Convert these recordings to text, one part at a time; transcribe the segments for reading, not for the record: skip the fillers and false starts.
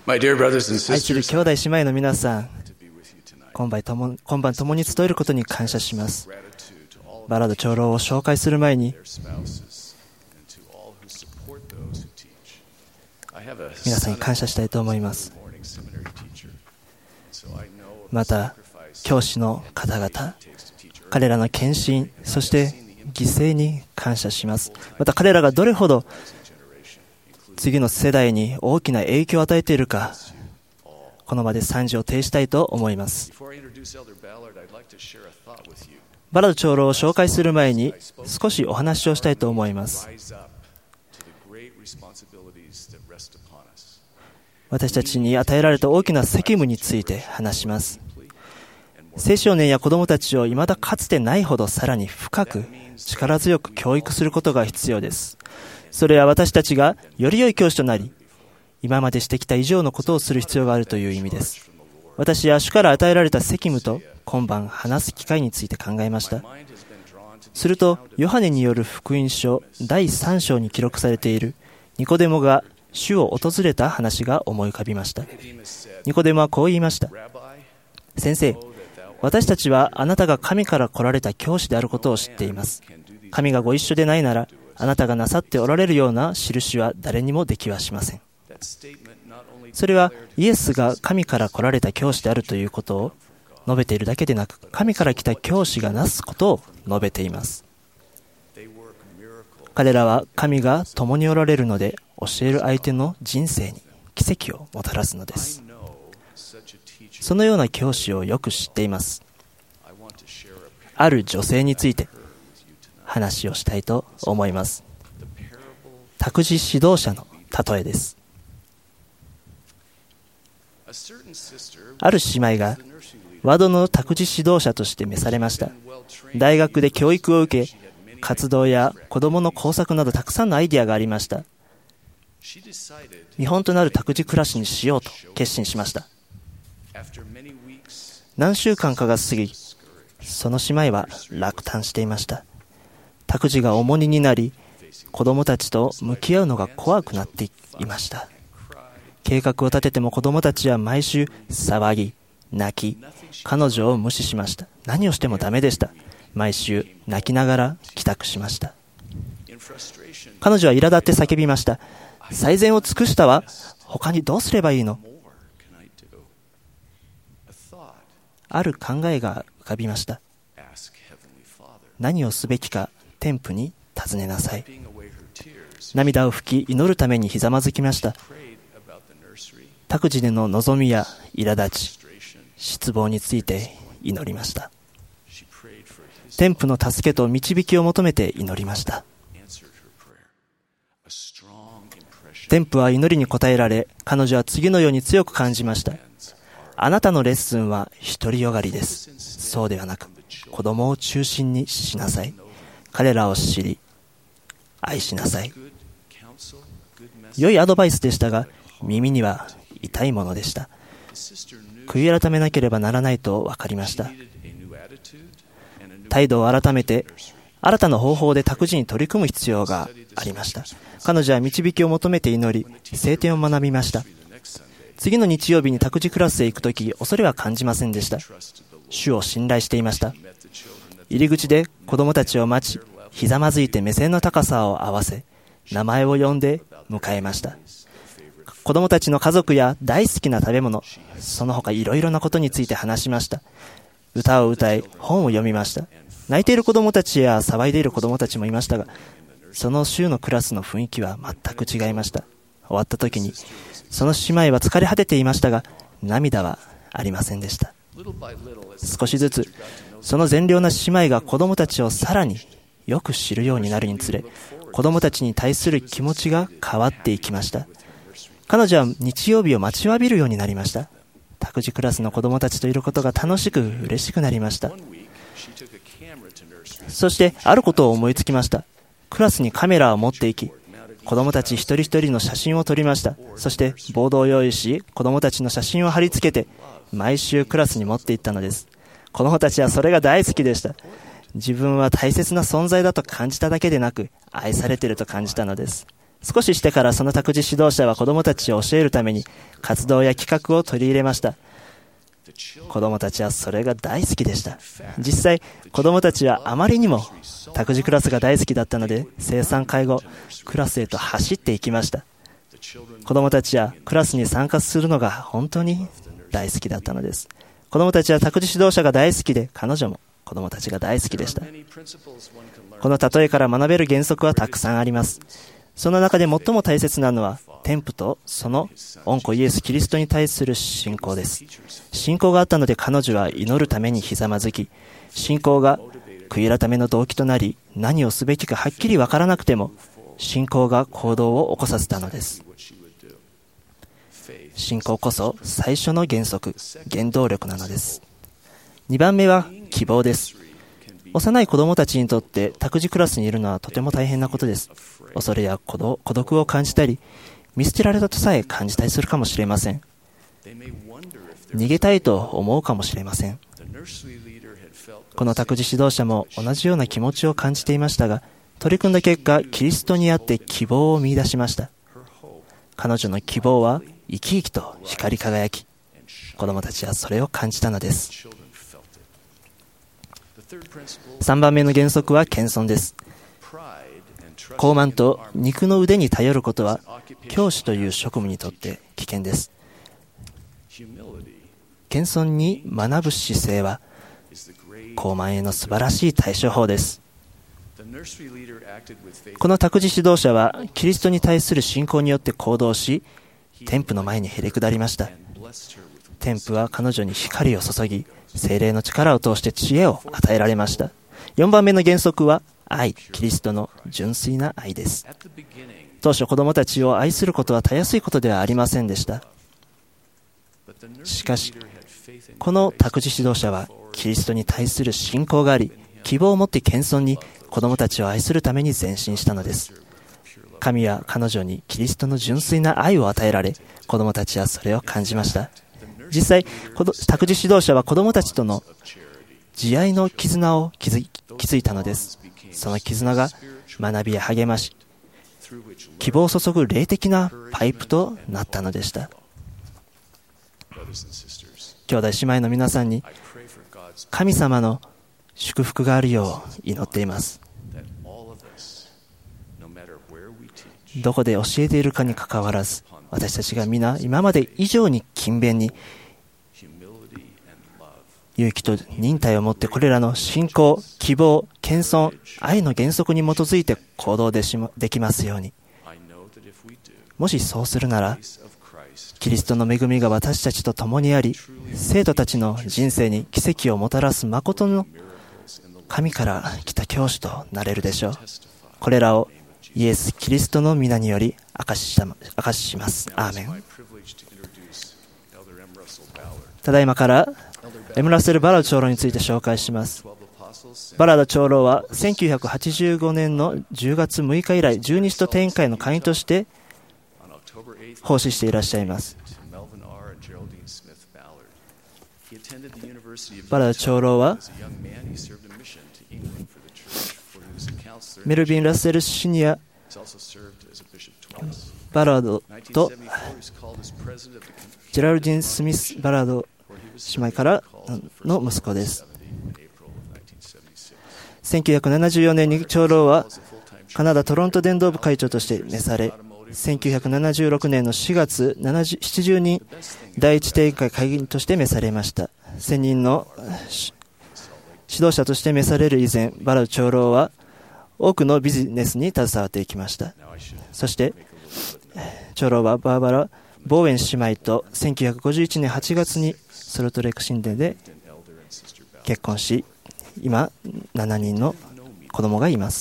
My dear brothers and 愛する sisters, 兄弟姉妹の皆さん、今晩共に集えることに感謝します。バラード長老を紹介する前に、皆さんに感謝したいと思います。また、教師の方々、彼らの献身、そして犠牲に感謝します。また彼らがどれほど次の世代に大きな影響を与えているか、この場で賛辞を呈したいと思います。バラード長老を紹介する前に少しお話をしたいと思います。私たちに与えられた大きな責務について話します。青少年や子どもたちを未だかつてないほどさらに深く力強く教育することが必要です。それは私たちがより良い教師となり、今までしてきた以上のことをする必要があるという意味です。私は主から与えられた責務と今晩話す機会について考えました。すると、ヨハネによる福音書第3章に記録されているニコデモが主を訪れた話が思い浮かびました。ニコデモはこう言いました。先生、私たちはあなたが神から来られた教師であることを知っています。神がご一緒でないなら、あなたがなさっておられるような印は誰にもできはしません。それはイエスが神から来られた教師であるということを述べているだけでなく、神から来た教師がなすことを述べています。彼らは神が共におられるので、教える相手の人生に奇跡をもたらすのです。そのような教師をよく知っています。ある女性について話をしたいと思います。託児指導者の例えです。ある姉妹が和道の託児指導者として召されました。大学で教育を受け、活動や子どもの工作などたくさんのアイデアがありました。見本となる託児クラスにしようと決心しました。何週間かが過ぎ、その姉妹は落胆していました。託児が重荷になり、子供たちと向き合うのが怖くなっていました。計画を立てても子供たちは毎週騒ぎ、泣き、彼女を無視しました。何をしてもダメでした。毎週泣きながら帰宅しました。彼女は苛立って叫びました。最善を尽くしたわ。他にどうすればいいの？ある考えが浮かびました。何をすべきか天父に尋ねなさい。涙を拭き祈るためにひざまずきました。託児での望みや苛立ち、失望について祈りました。天父の助けと導きを求めて祈りました。天父は祈りに応えられ、彼女は次のように強く感じました。あなたのレッスンは独りよがりです。そうではなく、子供を中心にしなさい。彼らを知り、愛しなさい。良いアドバイスでしたが、耳には痛いものでした。悔い改めなければならないと分かりました。態度を改めて、新たな方法で託児に取り組む必要がありました。彼女は導きを求めて祈り、聖典を学びました。次の日曜日に託児クラスへ行くとき、恐れは感じませんでした。主を信頼していました。入り口で子供たちを待ち、ひざまずいて目線の高さを合わせ、名前を呼んで迎えました。子供たちの家族や大好きな食べ物、その他いろいろなことについて話しました。歌を歌い、本を読みました。泣いている子供たちや騒いでいる子供たちもいましたが、その週のクラスの雰囲気は全く違いました。終わった時に、その姉妹は疲れ果てていましたが、涙はありませんでした。少しずつ、その善良な姉妹が子供たちをさらによく知るようになるにつれ、子供たちに対する気持ちが変わっていきました。彼女は日曜日を待ちわびるようになりました。託児クラスの子供たちといることが楽しく嬉しくなりました。そしてあることを思いつきました。クラスにカメラを持っていき、子供たち一人一人の写真を撮りました。そしてボードを用意し、子供たちの写真を貼り付けて毎週クラスに持って行ったのです。子供たちはそれが大好きでした。自分は大切な存在だと感じただけでなく、愛されていると感じたのです。 少ししてからその託児指導者は子供たちを教えるために活動や企画を取り入れました。子供たちはそれが大好きでした。実際、子供たちはあまりにも託児クラスが大好きだったので、生産会後、クラスへと走っていきました。子供たちはクラスに参加するのが本当に大好きだったのです。子供たちは託児指導者が大好きで、彼女も子供たちが大好きでした。この例えから学べる原則はたくさんあります。その中で最も大切なのは、天父とその御子イエス・キリストに対する信仰です。信仰があったので彼女は祈るためにひざまずき、信仰が悔い改めの動機となり、何をすべきかはっきりわからなくても、信仰が行動を起こさせたのです。信仰こそ最初の原則、原動力なのです。2番目は希望です。幼い子供たちにとって託児クラスにいるのはとても大変なことです。恐れや孤独を感じたり、見捨てられたとさえ感じたりするかもしれません。逃げたいと思うかもしれません。この託児指導者も同じような気持ちを感じていましたが、取り組んだ結果、キリストにあって希望を見出しました。彼女の希望は生き生きと光り輝き、子供たちはそれを感じたのです。3番目の原則は謙遜です。傲慢と肉の腕に頼ることは教師という職務にとって危険です。謙遜に学ぶ姿勢は傲慢への素晴らしい対処法です。この託児指導者はキリストに対する信仰によって行動し、天父の前にへり下りました。天父は彼女に光を注ぎ、聖霊の力を通して知恵を与えられました。4番目の原則は愛、キリストの純粋な愛です。当初子供たちを愛することはたやすいことではありませんでした。しかし、この託児指導者はキリストに対する信仰があり、希望を持って謙遜に子供たちを愛するために前進したのです。神は彼女にキリストの純粋な愛を与えられ、子供たちはそれを感じました。実際、託児指導者は子供たちとの慈愛の絆を築いたのです。その絆が学びや励まし、希望を注ぐ霊的なパイプとなったのでした。兄弟姉妹の皆さんに神様の祝福があるよう祈っています。どこで教えているかにかかわらず、私たちが皆今まで以上に勤勉に勇気と忍耐を持ってこれらの信仰、希望、謙遜、愛の原則に基づいて行動できますように。もしそうするなら、キリストの恵みが私たちと共にあり、生徒たちの人生に奇跡をもたらす誠の神から来た教師となれるでしょう。これらをイエス・キリストの皆により証しします。アーメン。ただいまからエムラッセル・バラード長老について紹介します。バラード長老は1985年の10月6日以来、十二使徒展会の会員として奉仕していらっしゃいます。バラード長老はメルビン・ラッセル・シニア・バラードとジェラルディン・スミス・バラード姉妹からの息子です。1974年に長老はカナダトロント伝道部会長として召され、1976年の4月70人第一展会会議員として召されました。1000人の指導者として召される以前、バラード長老は多くのビジネスに携わっていきました。そして長老はバーバラ・ボーエン姉妹と1951年8月にソルトレイク神殿で結婚し、今7人の子供がいます。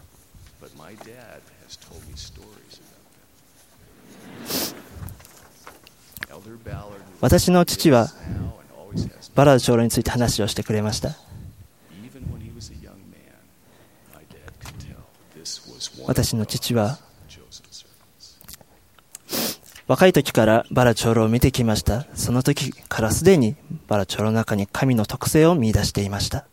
私の父はバラード長老について話をしてくれました。私の父は若い時からバラ長老を見てきました。その時からすでにバラ長老の中に神の特性を見出していました。